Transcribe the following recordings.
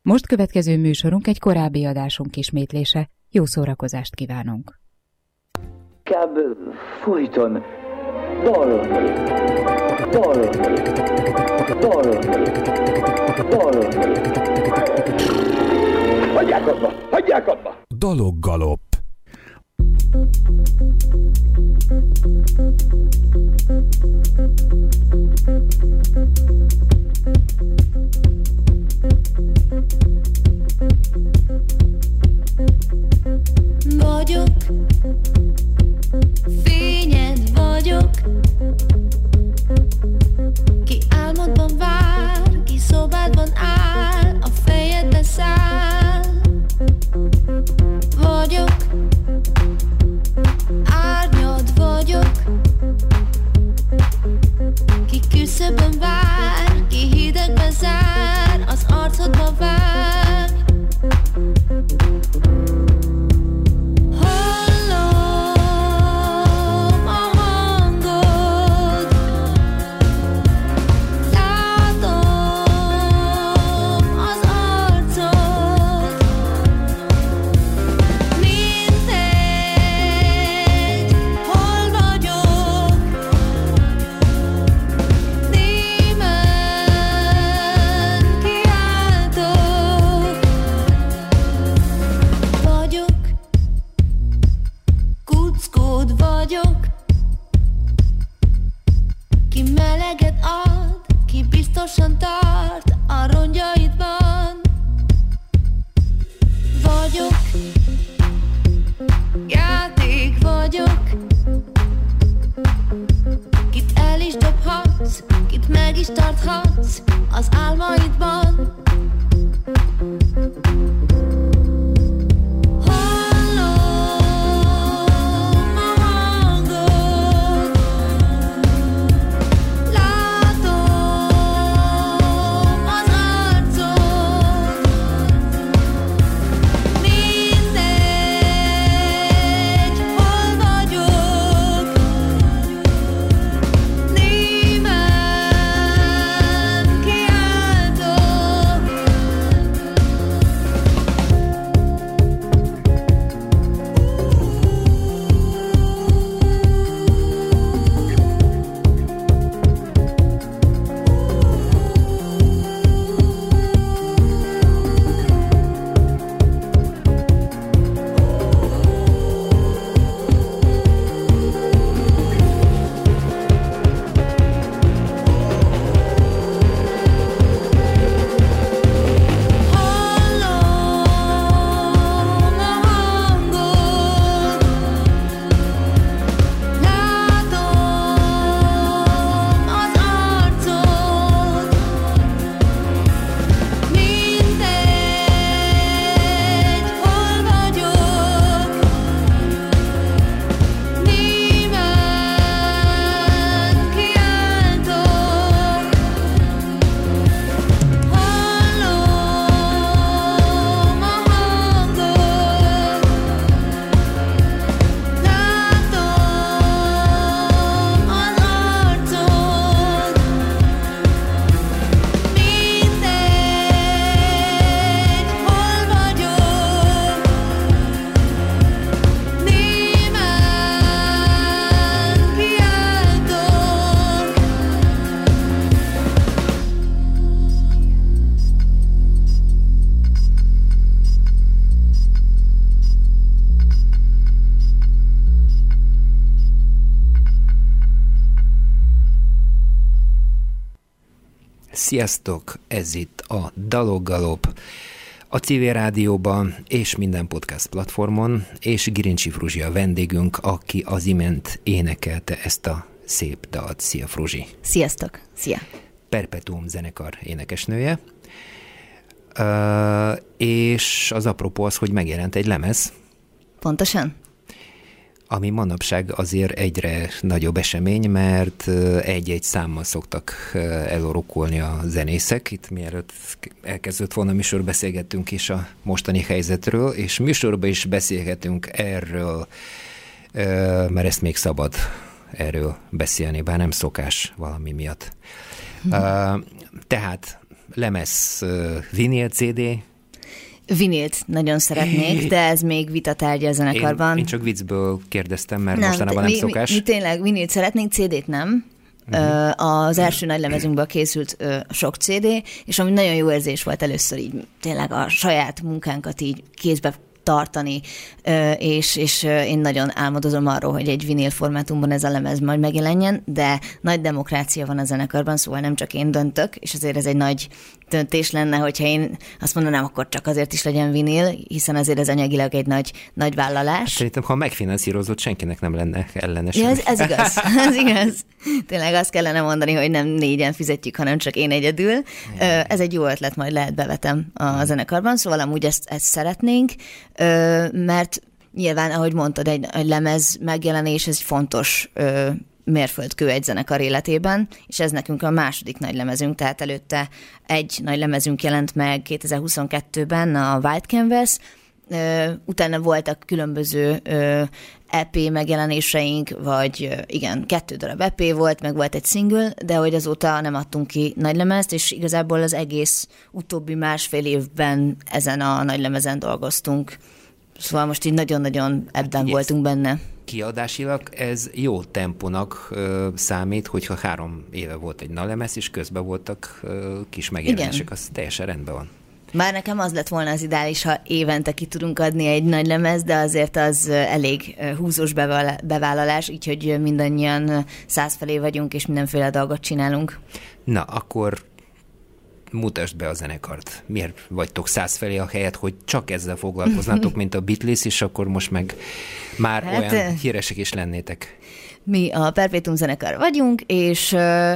Most következő műsorunk egy korábbi adásunk ismétlése. Jó szórakozást kívánunk! Inkább folyton dal. Hagyják abba! Daloggalop. Vagyok, fényed vagyok, ki álmodban vár, ki szobádban áll, a fejedbe száll. Vagyok, árnyad vagyok, ki küszöbön vár, ki hidegben zár, az arcodba vág. Tart a rongyaidban. Vagyok, játék vagyok, kit el is dobhatsz, kit meg is tarthatsz az álmaidban. Sziasztok! Ez itt a Daloggalop, a Civil Rádióban és minden podcast platformon, és Girincsi Fruzsi a vendégünk, aki az imént énekelte ezt a szép dalt. Szia, Fruzsi! Sziasztok! Szia! Perpetuum zenekar énekesnője, és az apropó az, hogy megjelent egy lemez. Pontosan? Ami manapság azért egyre nagyobb esemény, mert egy-egy számmal szoktak elorrukolni a zenészek. Itt mielőtt elkezdett volna műsor, beszélgettünk is a mostani helyzetről, és műsorban is beszélgetünk erről, mert ezt még szabad erről beszélni, bár nem szokás valami miatt. Tehát lemez, vinyl CD, Vinilt nagyon szeretnék, de ez még vitatárgya a zenekarban. Én csak viccből kérdeztem, mert mostanában nem szokás. Mi tényleg vinilt szeretnénk, CD-t nem. Az első nagy lemezünkből készült sok CD, és ami nagyon jó érzés volt először így tényleg a saját munkánkat így kézbe tartani, és én nagyon álmodozom arról, hogy egy vinil formátumban ez a lemez majd megjelenjen, de nagy demokrácia van a zenekarban, szóval nem csak én döntök, és azért ez egy nagy döntés lenne, hogyha én azt mondanám, akkor csak azért is legyen vinil, hiszen azért ez anyagilag egy nagy vállalás. Szerintem, ha megfinanszírozott, senkinek nem lenne ellenes. Ja, ez igaz, ez igaz. Tényleg azt kellene mondani, hogy nem 4-en fizetjük, hanem csak én egyedül. Ez egy jó ötlet, majd lehet bevetem a zenekarban, szóval amúgy ezt szeretnénk, mert nyilván, ahogy mondtad, egy lemez megjelenés, ez egy fontos mérföldkő egy zenekar életében, és ez nekünk a második nagy lemezünk, tehát előtte egy nagy lemezünk jelent meg 2022-ben, a White Canvas, utána voltak különböző EP megjelenéseink, vagy igen, 2 darab EP volt, meg volt egy single, de hogy azóta nem adtunk ki nagylemezt, és igazából az egész utóbbi 1,5 évben ezen a nagylemezen dolgoztunk. Szóval most így nagyon-nagyon ebben voltunk benne. Kiadásilag ez jó tempónak számít, hogyha 3 éve volt egy nagylemez, és közben voltak kis megjelenések, az teljesen rendben van. Bár nekem az lett volna az ideális, ha évente ki tudunk adni egy nagy lemez, de azért az elég húzós bevállalás, így hogy mindannyian 100 felé vagyunk, és mindenféle dolgot csinálunk. Na, akkor mutasd be a zenekart. Miért vagytok 100 felé a helyet, hogy csak ezzel foglalkoznatok, mint a Beatles, és akkor most meg már olyan híresek is lennétek? Mi a Perpetuum zenekar vagyunk, és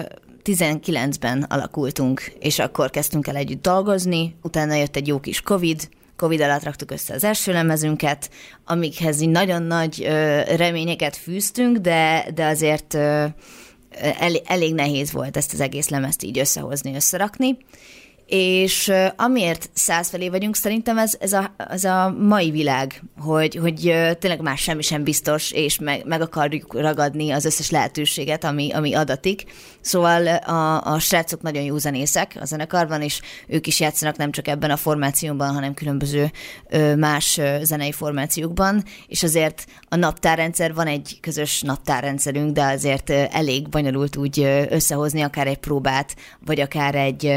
19-ben alakultunk, és akkor kezdtünk el együtt dolgozni, utána jött egy jó kis Covid alatt raktuk össze az első lemezünket, amikhez így nagyon nagy reményeket fűztünk, de azért elég nehéz volt ezt az egész lemezt így összehozni, összerakni. És amiért 100 felé vagyunk, szerintem ez a mai világ, hogy tényleg már semmi sem biztos, és meg akarjuk ragadni az összes lehetőséget, ami adatik. Szóval a srácok nagyon jó zenészek a zenekarban, és ők is játszanak nem csak ebben a formációban, hanem különböző más zenei formációkban, és azért a naptárrendszer, van egy közös naptárrendszerünk, de azért elég bonyolult úgy összehozni akár egy próbát, vagy akár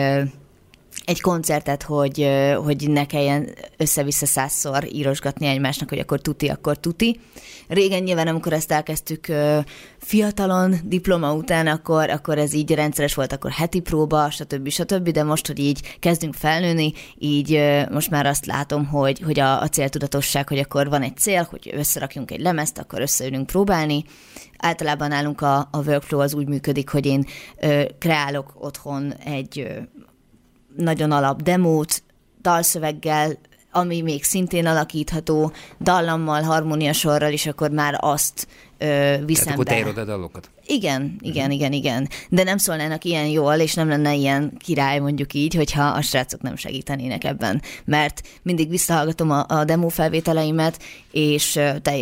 egy koncertet, hogy ne kelljen össze-vissza 100-szor írosgatni egymásnak, hogy akkor tuti. Régen nyilván, amikor ezt elkezdtük fiatalon, diploma után, akkor ez így rendszeres volt, akkor heti próba, stb. De most, hogy így kezdünk felnőni, így most már azt látom, hogy a céltudatosság, hogy akkor van egy cél, hogy összerakjunk egy lemezt, akkor összeülünk próbálni. Általában nálunk a workflow az úgy működik, hogy én kreálok otthon egy nagyon alap demót, dalszöveggel, ami még szintén alakítható, dallammal, harmóniasorral, és akkor már azt viszem be. Tehát akkor te írod a dalokat? Igen. De nem szólnának ilyen jól, és nem lenne ilyen király, mondjuk így, hogyha a srácok nem segítenének ebben. Mert mindig visszahallgatom a demo felvételeimet, és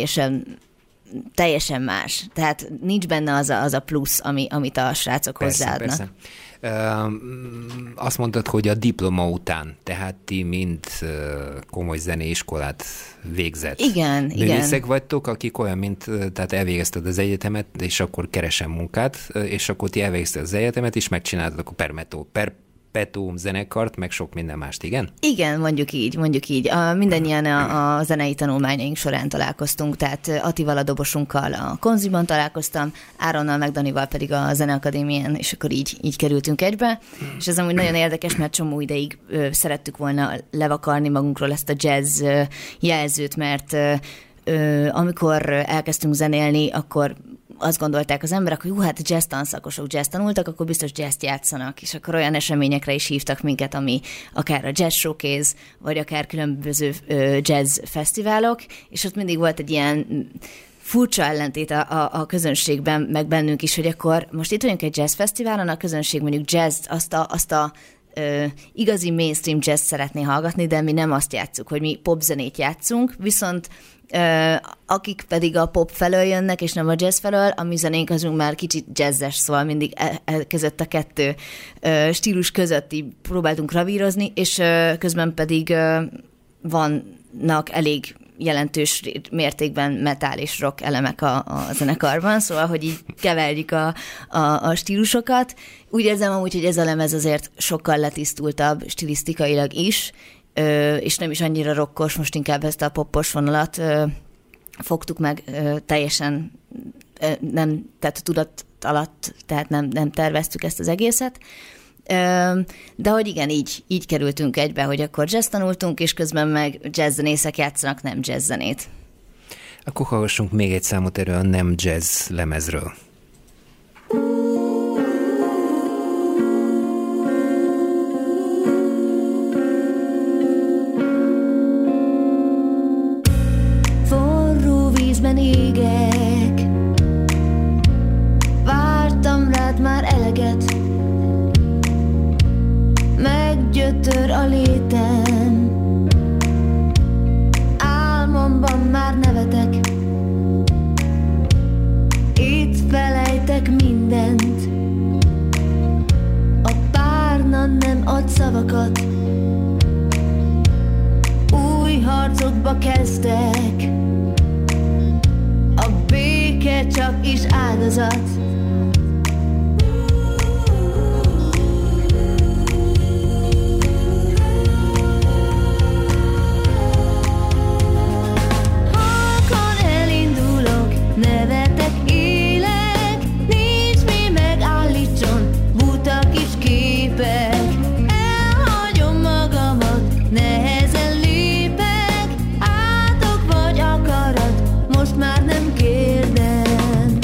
teljesen más. Tehát nincs benne az a plusz, amit a srácok hozzáadnak. Persze. Azt mondtad, hogy a diploma után, tehát ti mind komoly zeneiskolát végzett. Igen. Művészek vagytok, akik olyan, tehát elvégezted az egyetemet, és akkor keresem munkát, és akkor ti elvégezted az egyetemet, és megcsináltatok a Perpetuum zenekart, meg sok minden mást, igen? Igen, mondjuk így. Mindannyian a zenei tanulmányaink során találkoztunk, tehát Attival, a dobosunkkal a Konziban találkoztam, Áronnal, meg Danival pedig a Zeneakadémián, és akkor így kerültünk egybe, és ez amúgy nagyon érdekes, mert csomó ideig szerettük volna levakarni magunkról ezt a jazz jelzőt, mert amikor elkezdtünk zenélni, akkor azt gondolták az emberek, hogy hát jazz tanszakosok jazz tanultak, akkor biztos jazzt játszanak, és akkor olyan eseményekre is hívtak minket, ami akár a jazz showcase, vagy akár különböző jazz fesztiválok, és ott mindig volt egy ilyen furcsa ellentét a közönségben, meg bennünk is, hogy akkor most itt vagyunk egy jazz fesztiválon, a közönség mondjuk jazz, azt a igazi mainstream jazz szeretné hallgatni, de mi nem azt játsszuk, hogy mi popzenét játszunk, viszont akik pedig a pop felől jönnek, és nem a jazz felől, a mi zenénk azunk már kicsit jazzes, szóval mindig között a kettő stílus között így próbáltunk ravírozni, és közben pedig vannak elég jelentős mértékben metal és rock elemek a zenekarban, szóval, hogy így keverjük a stílusokat. Úgy érzem amúgy, hogy ez a lemez azért sokkal letisztultabb stilisztikailag is, és nem is annyira rockos, most inkább ezt a poppos vonalat fogtuk meg teljesen, nem, tehát a tudat alatt, tehát nem terveztük ezt az egészet. De hogy igen, így kerültünk egybe, hogy akkor jazz tanultunk, és közben meg jazzzenészek játszanak nem jazzzenét. Akkor hallgassunk még egy számot erről a nem jazz lemezről. Forró vízben égek, vártam rád már eleget, meggyötör a létem, álmomban már nevetek, itt felejtek mindent, a párna nem ad szavakat, új harcokba kezdek, a béke csak is áldozat. Nevetek, élek, nincs mi megállítson, buta kis képek, elhagyom magamat, nehezen lépek, átok vagy akarat, most már nem kérdem.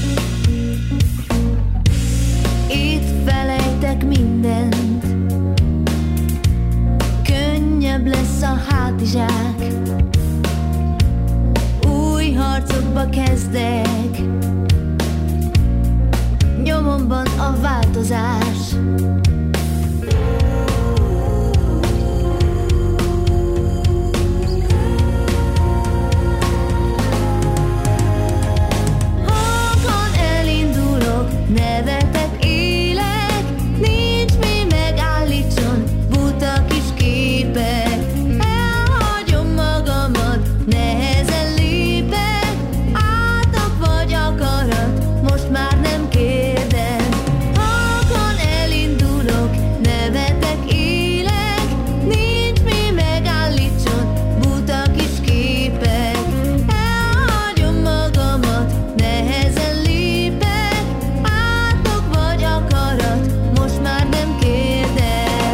Itt felejtek mindent, könnyebb lesz a hátizsák, harcokba kezdek, nyomomban a változás. Halkan elindulok, nevetek, élek, nincs mi megállítson, buta kis képek, elhagyom magamat, nehezen most már nem kérdem, halkan elindulok, nevetek, élek, nincs mi megállítson, buta kis képek, elhagyom magamat, nehezen lépek, átok vagy akarat, most már nem kérdem.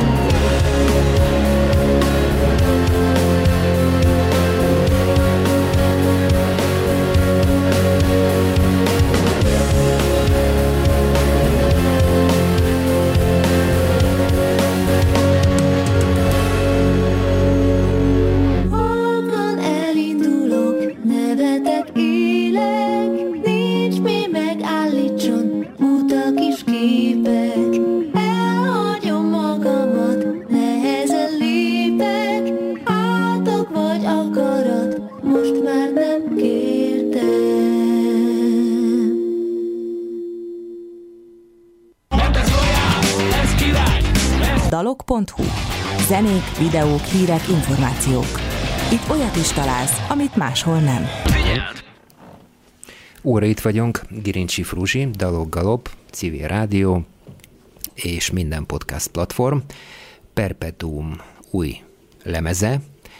Dalok.hu. Zenék, videók, hírek, információk. Itt olyat is találsz, amit máshol nem. Óra itt vagyunk, Girincsi Fruzsi, Dalok Galop, Civil Rádió és minden podcast platform. Perpetuum új lemeze.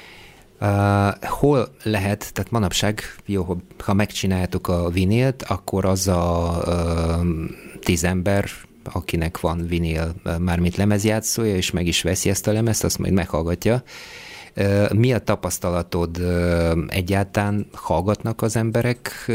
Hol lehet, tehát manapság, jó, ha megcsináltuk a vinilt, akkor az a 10 ember, akinek van vinil, mármint lemezjátszója, és meg is veszi ezt a lemezt, azt majd meghallgatja. Mi a tapasztalatod, egyáltalán hallgatnak az emberek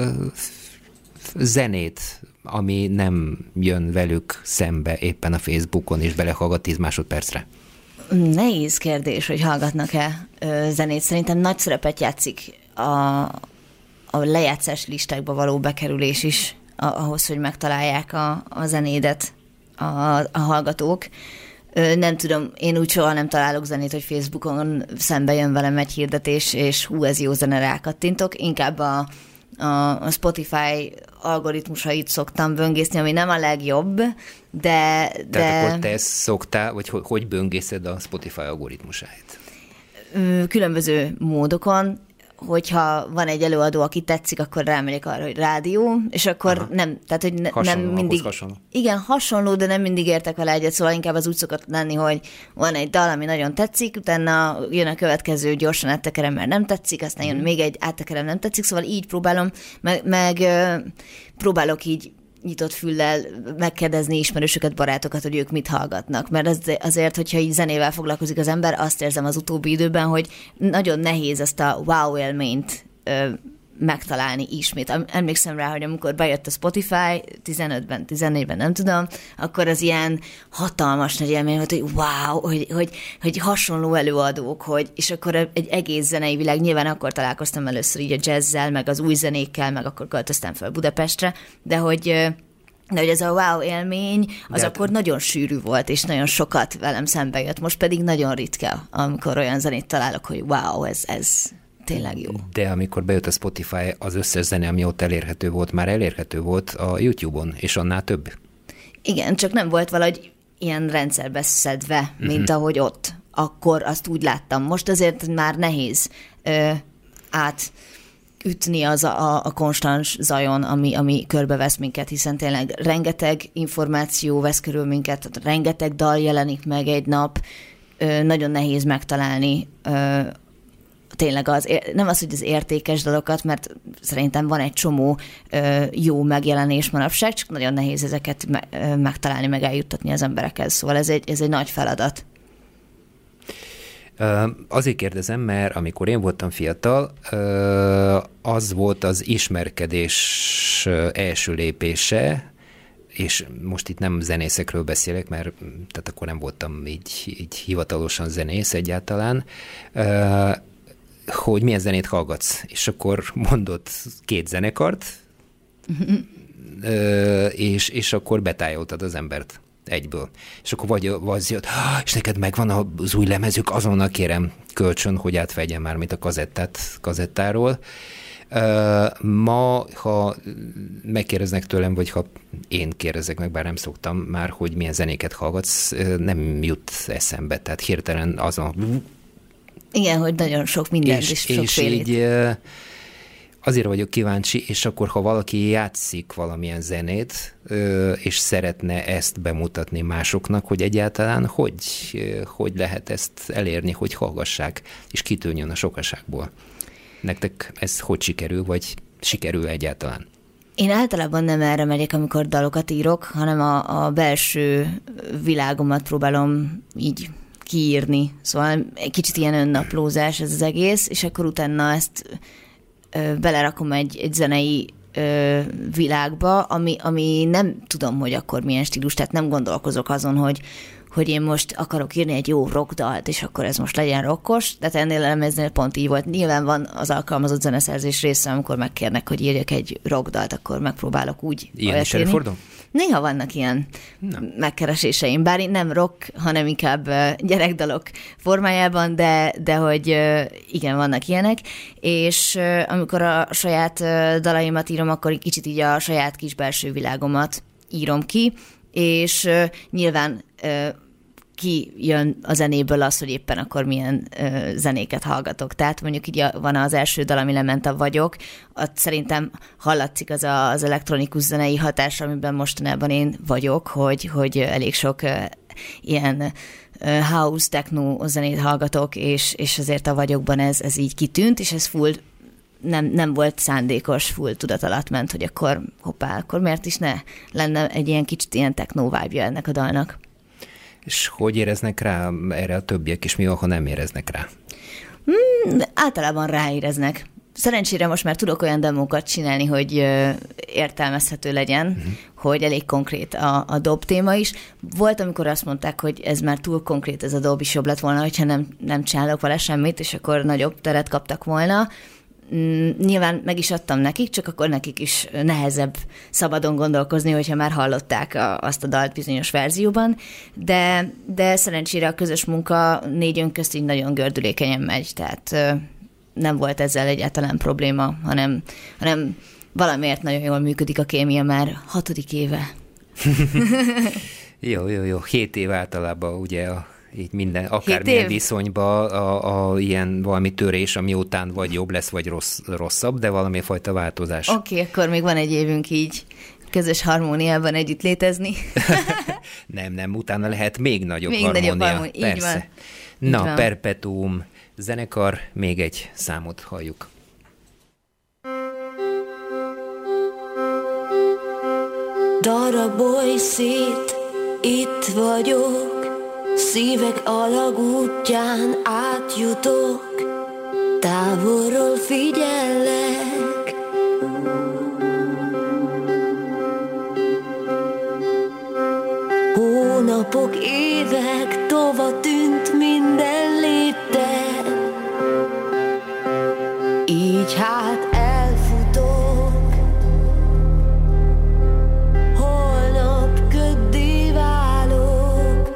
zenét, ami nem jön velük szembe éppen a Facebookon, és belehallgat 10 másodpercre? Nehéz kérdés, hogy hallgatnak-e zenét. Szerintem nagy szerepet játszik a lejátszás listákba való bekerülés is, ahhoz, hogy megtalálják a zenédet a hallgatók. Nem tudom, én úgy soha nem találok zenét, hogy Facebookon szembe jön velem egy hirdetés, és hú, ez jó zene, rákattintok. Inkább a Spotify algoritmusait szoktam böngészni, ami nem a legjobb, de... Tehát akkor te ezt szoktál, vagy hogy böngészed a Spotify algoritmusát? különböző módokon, hogyha van egy előadó, aki tetszik, akkor rámegyek arra, hogy rádió, és akkor nem, tehát hogy nem mindig... Hasonló. Igen, hasonló, de nem mindig értek vele egyet, szóval inkább az úgy szokott lenni, hogy van egy dal, ami nagyon tetszik, utána jön a következő, gyorsan áttekerem, mert nem tetszik, aztán jön még egy, áttekerem, nem tetszik, szóval így próbálom, meg próbálok így nyitott füllel megkérdezni ismerősöket, barátokat, hogy ők mit hallgatnak. Mert azért, hogyha így zenével foglalkozik az ember, azt érzem az utóbbi időben, hogy nagyon nehéz ezt a wow élményt megtalálni ismét. Emlékszem rá, hogy amikor bejött a Spotify, 15-ben, 14-ben, nem tudom, akkor az ilyen hatalmas nagy élmény volt, hogy wow, hogy hasonló előadók, és akkor egy egész zenei világ, nyilván akkor találkoztam először így a jazzzel, meg az új zenékkel, meg akkor költöztem fel Budapestre, de hogy ez a wow élmény, az akkor nagyon sűrű volt, és nagyon sokat velem szembe jött. Most pedig nagyon ritka, amikor olyan zenét találok, hogy wow, ez tényleg jó. De amikor bejött a Spotify, az összes zene, ami ott elérhető volt, már elérhető volt a YouTube-on, és annál több. Igen, csak nem volt valahogy ilyen rendszerbe szedve, mint ahogy ott. Akkor azt úgy láttam. Most azért már nehéz átütni az a konstans zajon, ami körbevesz minket, hiszen tényleg rengeteg információ vesz körül minket, rengeteg dal jelenik meg egy nap, nagyon nehéz megtalálni tényleg nem az, hogy az értékes dalokat, mert szerintem van egy csomó jó megjelenés manapság, csak nagyon nehéz ezeket megtalálni, meg eljuttatni az emberekhez. Szóval ez egy nagy feladat. Azért kérdezem, mert amikor én voltam fiatal, az volt az ismerkedés első lépése, és most itt nem zenészekről beszélek, mert tehát akkor nem voltam így hivatalosan zenész egyáltalán, hogy milyen zenét hallgatsz, és akkor mondott 2 zenekart, és akkor betájoltad az embert egyből. És akkor vagy jött, és neked megvan az új lemezük, azonnal kérem kölcsön, hogy átvegyen már, mint a kazettáról. Ma, ha megkérdeznek tőlem, vagy ha én kérdezek meg, bár nem szoktam már, hogy milyen zenéket hallgatsz, nem jut eszembe. Tehát hirtelen azon... Igen, hogy nagyon sok mindent és sokfélét. És így azért vagyok kíváncsi, és akkor, ha valaki játszik valamilyen zenét, és szeretne ezt bemutatni másoknak, hogy egyáltalán hogy lehet ezt elérni, hogy hallgassák, és kitűnjön a sokaságból. Nektek ez hogy sikerül, vagy sikerül egyáltalán? Én általában nem erre megyek, amikor dalokat írok, hanem a belső világomat próbálom így kiírni. Szóval egy kicsit ilyen önnaplózás ez az egész, és akkor utána ezt belerakom egy zenei világba, ami nem tudom, hogy akkor milyen stílus, tehát nem gondolkozok azon, hogy én most akarok írni egy jó rockdalt, és akkor ez most legyen rockos, tehát ennél a lemeznél pont így volt. Nyilván van az alkalmazott zeneszerzés része, amikor megkérnek, hogy írjak egy rockdalt, akkor megpróbálok úgy ilyen is előfordul? Néha vannak ilyen megkereséseim, bár nem rock, hanem inkább gyerekdalok formájában, de hogy igen, vannak ilyenek, és amikor a saját dalaimat írom, akkor kicsit így a saját kis belső világomat írom ki, és nyilván ki jön a zenéből az, hogy éppen akkor milyen zenéket hallgatok. Tehát mondjuk így van az első dal, ami lement a Vagyok, ott szerintem hallatszik az elektronikus zenei hatás, amiben mostanában én vagyok, hogy elég sok ilyen house, techno zenét hallgatok, és azért a Vagyokban ez így kitűnt, és ez full nem volt szándékos, full tudat alatt ment, hogy akkor hoppá, akkor miért is ne lenne egy ilyen kicsit ilyen techno vibe-ja ennek a dalnak. És hogy éreznek rá erre a többiek, és mi van, ha nem éreznek rá? Általában ráéreznek. Szerencsére most már tudok olyan demókat csinálni, hogy értelmezhető legyen, hogy elég konkrét a dob téma is. Volt, amikor azt mondták, hogy ez már túl konkrét, ez a dob is jobb lett volna, hogyha nem csinálok vele semmit, és akkor nagyobb teret kaptak volna. Nyilván meg is adtam nekik, csak akkor nekik is nehezebb szabadon gondolkozni, hogyha már hallották azt a dalt bizonyos verzióban, de szerencsére a közös munka 4 közt így nagyon gördülékenyen megy, tehát nem volt ezzel egyáltalán probléma, hanem valamiért nagyon jól működik a kémia már 6. éve. Jó. 7 év általában ugye így minden, akármilyen viszonyban a ilyen valami törés, ami után vagy jobb lesz, vagy rosszabb, de valami fajta változás. Oké, akkor még van egy évünk így közös harmóniában együtt létezni. Nem, utána lehet még nagyobb harmónia. Így van. Na, van. Perpetuum zenekar, még egy számot halljuk. Darabolj szét, itt vagyok, szívek alagútján átjutok, távolról figyellek. Hónapok, évek, tova tűnt minden lépten, így hát elfutok, holnap köddé válok.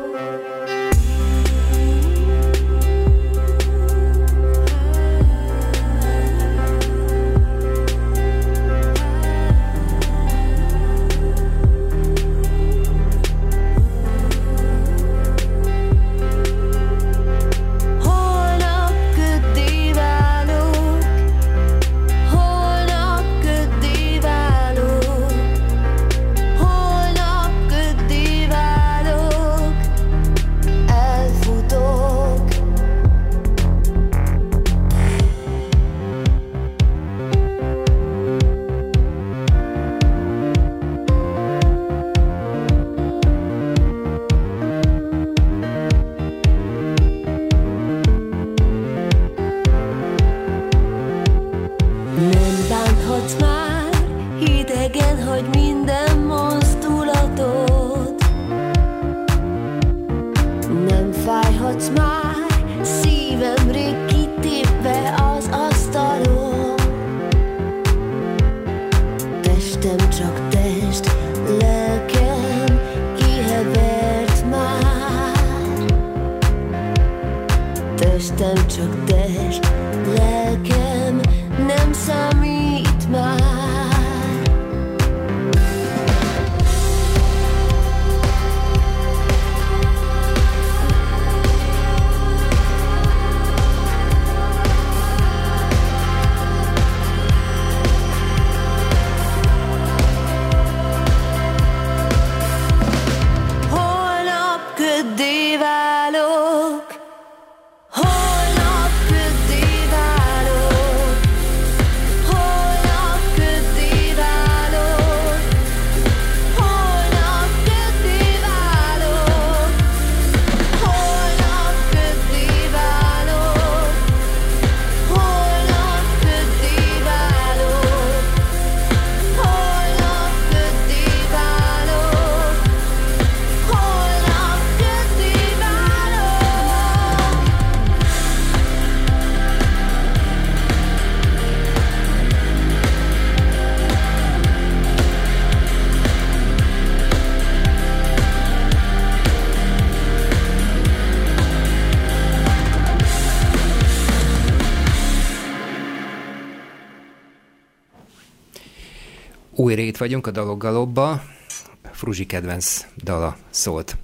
Újra itt vagyunk a Dalok Galopba. Fruzsi kedvenc dala szólt.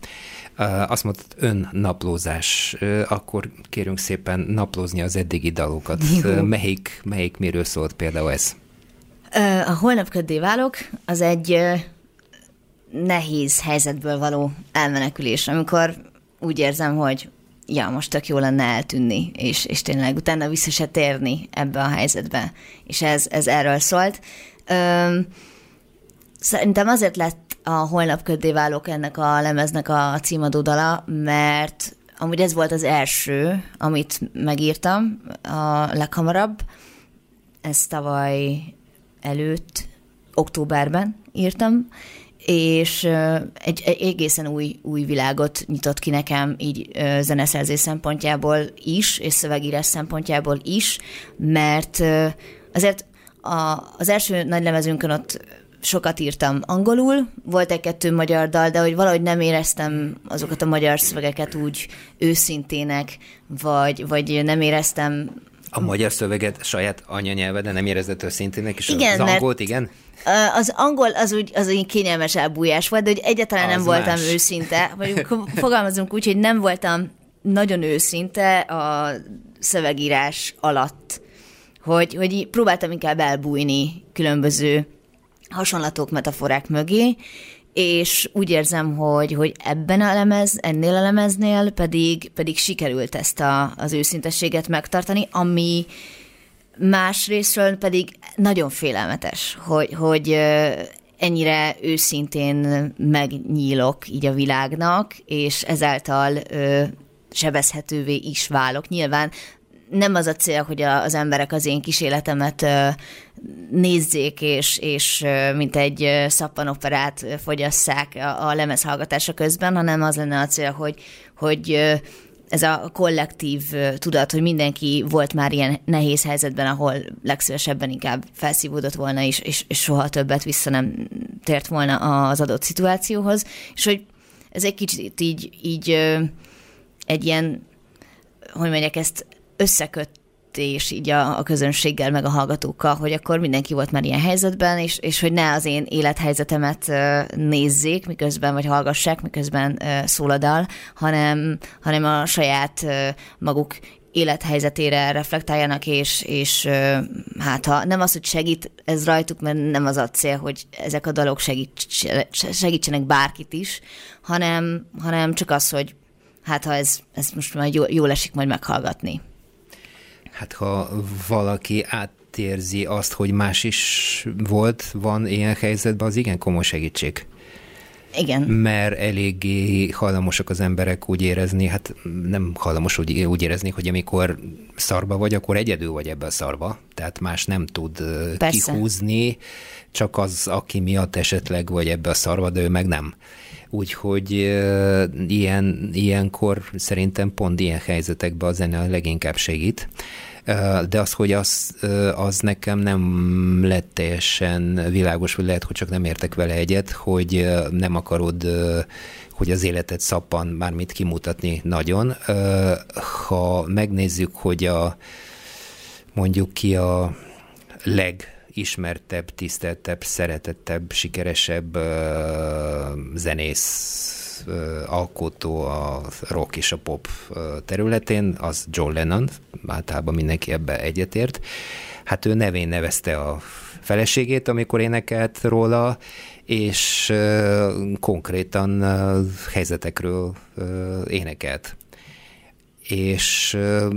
Azt mondtad, naplózás. Akkor kérünk szépen naplózni az eddigi dalokat. Melyik miről szólt például ez? A Holnap köddé válok, az egy nehéz helyzetből való elmenekülés, amikor úgy érzem, hogy most tök jó lenne eltűnni, és tényleg utána vissza se térni ebbe a helyzetbe. És ez erről szólt. Szerintem azért lett a Holnap köddé válok ennek a lemeznek a címadó dala, mert amúgy ez volt az első, amit megírtam a leghamarabb. Ez tavaly előtt, októberben írtam, és egy egészen új világot nyitott ki nekem így zeneszerzés szempontjából is, és szövegírás szempontjából is, mert azért az első nagy lemezünkön ott sokat írtam angolul, volt egy-kettő magyar dal, de hogy valahogy nem éreztem azokat a magyar szövegeket úgy őszintének, vagy nem éreztem... A magyar szöveget saját anyanyelveden nem érezett őszintének, és igen, az angolt, igen? Az angol az úgy kényelmes elbújás volt, de hogy egyáltalán nem voltam őszinte, vagy fogalmazunk úgy, hogy nem voltam nagyon őszinte a szövegírás alatt, hogy próbáltam inkább elbújni különböző hasonlatok, metaforák mögé, és úgy érzem, hogy ennél a lemeznél pedig sikerült ezt az őszintességet megtartani, ami másrészről pedig nagyon félelmetes, hogy ennyire őszintén megnyílok így a világnak, és ezáltal sebezhetővé is válok. Nyilván nem az a cél, hogy az emberek az én kis életemet nézzék, és mint egy szappanoperát fogyasszák a lemezhallgatása közben, hanem az lenne a cél, hogy ez a kollektív tudat, hogy mindenki volt már ilyen nehéz helyzetben, ahol legszívesebben inkább felszívódott volna is, és soha többet vissza nem tért volna az adott szituációhoz, és hogy ez egy kicsit így egy ilyen, hogy mondják, ezt összeköttés így a közönséggel, meg a hallgatókkal, hogy akkor mindenki volt már ilyen helyzetben, és hogy ne az én élethelyzetemet nézzék miközben, vagy hallgassák, miközben szól a dal, hanem a saját maguk élethelyzetére reflektáljanak, hanem hát ha nem az, hogy segít ez rajtuk, mert nem az a cél, hogy ezek a dalok segítsenek bárkit is, hanem csak az, hogy hát ha ez most majd jól esik majd meghallgatni. Hát ha valaki átérzi azt, hogy más is van ilyen helyzetben, az igen komoly segítség. Igen. Mert eléggé hajlamosak az emberek úgy érezni, hát nem hajlamos úgy érezni, hogy amikor szarba vagy, akkor egyedül vagy ebben a szarba, tehát más nem tud Persze. kihúzni, csak az, aki miatt esetleg vagy ebbe a szarba, de ő meg nem. Úgyhogy ilyenkor szerintem pont ilyen helyzetekben a zene a leginkább segít. De az, hogy az nekem nem lett teljesen világos, vagy lehet, hogy csak nem értek vele egyet, hogy nem akarod, hogy az életed szappan mármit kimutatni nagyon. Ha megnézzük, hogy mondjuk ki a legismertebb, tiszteltebb, szeretettebb, sikeresebb zenész, alkotó a rock és a pop területén, az John Lennon, általában mindenki ebbe egyetért. Hát ő nevén nevezte a feleségét, amikor énekelt róla, és konkrétan helyzetekről énekelt. És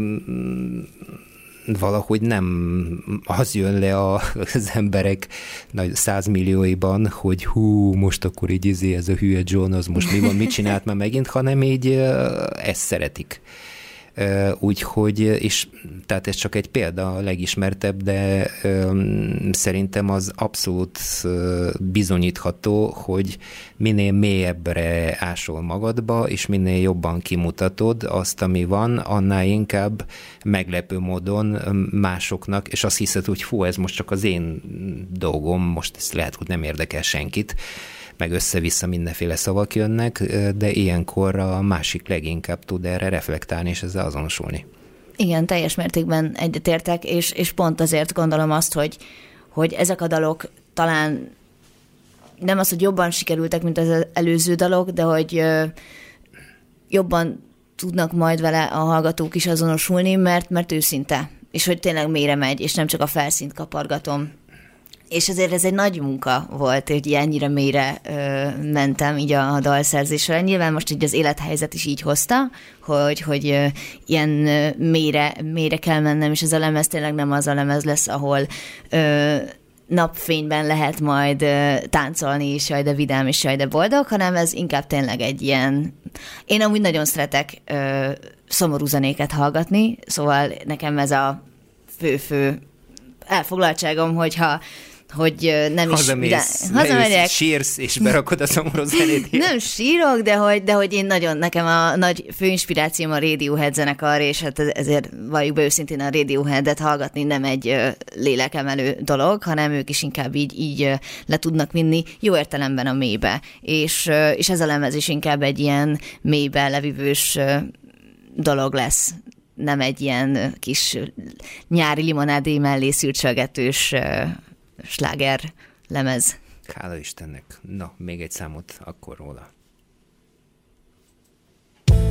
valahogy nem az jön le az emberek nagy 100 millióiban, hogy most akkor így ez a hülye John, az most mi van, mit csinált már megint, hanem így ezt szeretik. Úgyhogy, és tehát ez csak egy példa, a legismertebb, de szerintem az abszolút bizonyítható, hogy minél mélyebbre ásol magadba, és minél jobban kimutatod azt, ami van, annál inkább meglepő módon másoknak, és azt hiszed, hogy ez most csak az én dolgom, most ez lehet, hogy nem érdekel senkit, meg össze-vissza mindenféle szavak jönnek, de ilyenkor a másik leginkább tud erre reflektálni, és ezzel azonosulni. Igen, teljes mértékben egyetértek, és pont azért gondolom azt, hogy ezek a dalok talán nem az, hogy jobban sikerültek, mint az előző dalok, de hogy jobban tudnak majd vele a hallgatók is azonosulni, mert őszinte, és hogy tényleg mélyre megy, és nem csak a felszínt kapargatom. És azért ez egy nagy munka volt, hogy ennyire mélyre mentem így a dalszerzésre. Nyilván most így az élethelyzet is így hozta, hogy ilyen mélyre kell mennem, és ez a lemez tényleg nem az a lemez lesz, ahol napfényben lehet majd táncolni, és jaj, de vidám, és jaj, de boldog, hanem ez inkább tényleg egy ilyen... Én amúgy nagyon szeretek szomorú zenéket hallgatni, szóval nekem ez a fő elfoglaltságom, hogy nem hazamegyek, sírsz, és berakod a szomorú zenét. Nem sírok, de hogy én nekem a nagy főinspirációm a Radiohead zenekar, és hát ezért valljuk be őszintén, a Radioheadet hallgatni nem egy lélekemelő dolog, hanem ők is inkább így le tudnak vinni jó értelemben a mélybe. És ez a lemez is inkább egy ilyen mélybe levívős dolog lesz. Nem egy ilyen kis nyári limonádé mellé szürcsölgetős sláger lemez. Hála Istennek. Na, még egy számot akkor róla.